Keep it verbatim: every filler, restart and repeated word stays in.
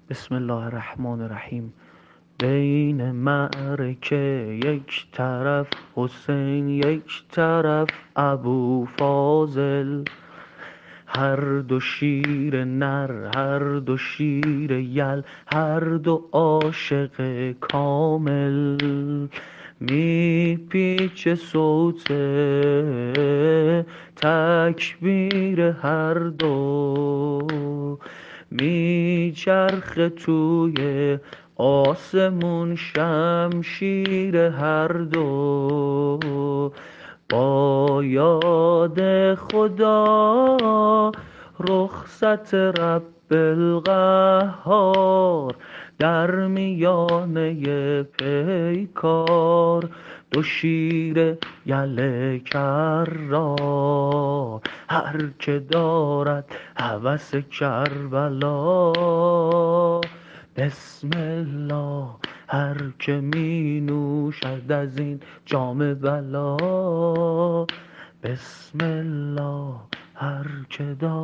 بسم الله الرحمن الرحیم. بین معرکه یک طرف حسین، یک طرف ابو فاضل، هر دو شیر نر، هر دو شیر یل، هر دو عاشق کامل. می پیچه صوت تکبیر هر دو، می چرخه توی آسمون شمشیر هر دو. با یاد خدا رخصت رب القهار، در میانه پیکار دو شیر یل کرار. هر که دارد هوس کربلا، بسم الله. هر که می نوشد از این جام بلا، بسم الله. هر که دارد